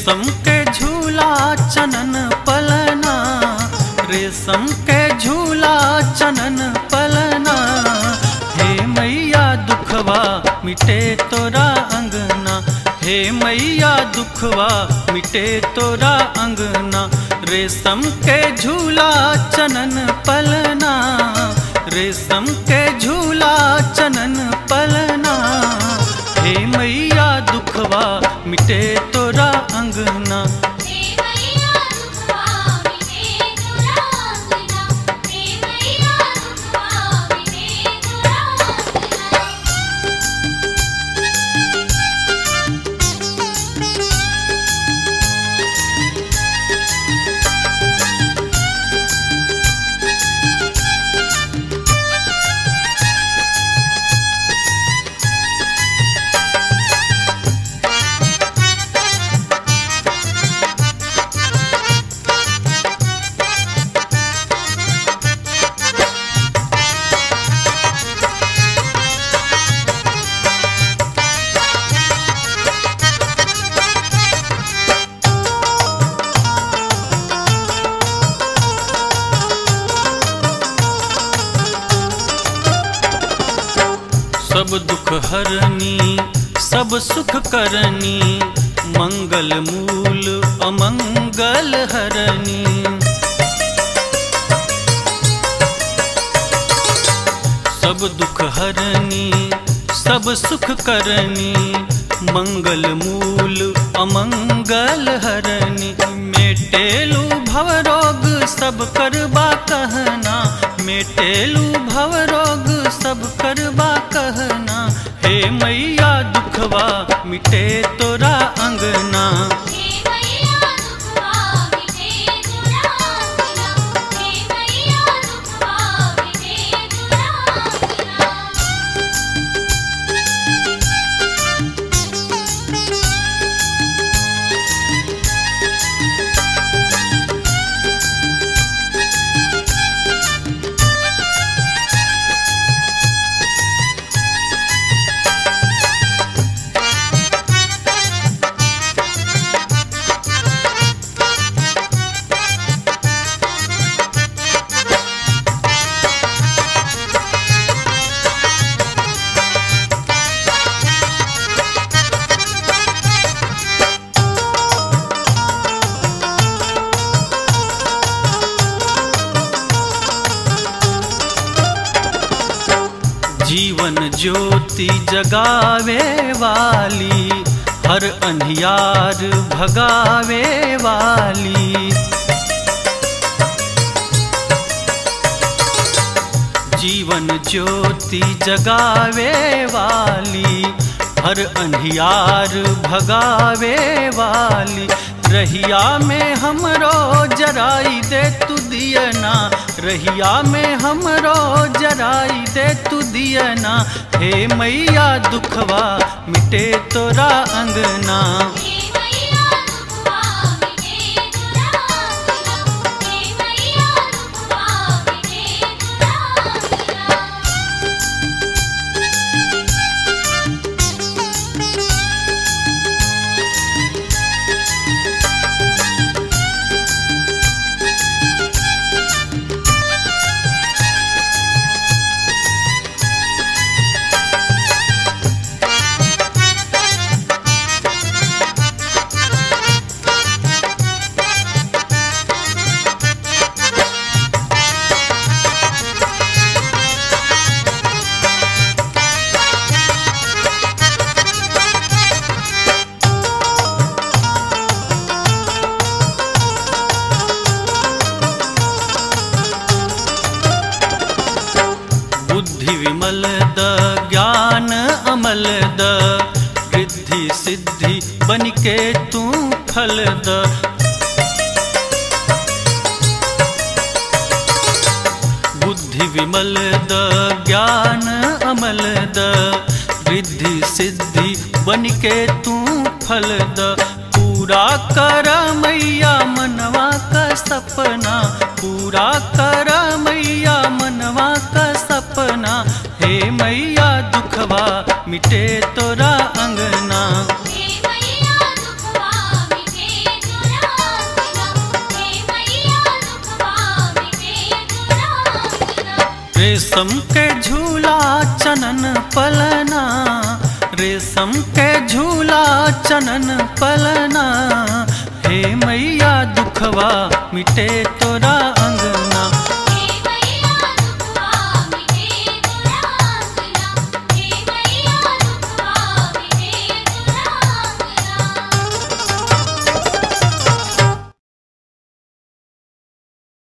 रेशम के झूला चनन पलना, रेशम के झूला चनन पलना। हे मैया दुखवा मिटे तोरा अंगना, हे मैया दुखवा मिटे तोरा अंगना। रेशम के झूला चनन पलना, रेशम के झूला चनन पलना। हे मैया दुखवा मिटे तोरा अंगना, हे मैया दुखवा मिटे तोरा अंगना, हे मैया दुखवा मिटे तोरा सब दुख हरनी सब सुख करनी, मंगल मूल अमंगल हरनी। सब दुख हरनी सब सुख करनी, मंगल मूल अमंगल हरनी। मेटेलू भवरोग सब करबा कहना, मेटेलू भवरोग सब करबा कहना। हे मैया दुखवा मिटे तोरा अंगना, हे मैया दुखवा मिटे तोरा अंगना, हे मैया दुखवा मिटे तोरा अंगना। जीवन ज्योति जगावे वाली, हर अंधियार भगावे वाली। जीवन ज्योति जगावे वाली, हर अंधियार भगावे वाली। रहिया में हमरो जराई दे तू दियना, रहिया में हमरो जराई दे तू दियना। हे मैया दुखवा मिटे तोरा अंगना, हे मैया दुखवा मिटे तोरा अंगना, हे मैया दुखवा मिटे तोरा अंगना। बुद्धि विमल द ज्ञान अमल द, रिद्धि सिद्धि बनिके तू फल द। बुद्धि विमल द ज्ञान अमल द, रिद्धि सिद्धि बनिके तू फल द। पूरा कर मैया मनवा का सपना, पूरा कर मैया मनवा का सपना। हे मैया दुखवा मिटे तोरा अंगना, हे मैया दुखवा मिटे रेशम के झूला चनन पलना, रेशम के झूला चनन पलना, हे मैया दुखवा मिटे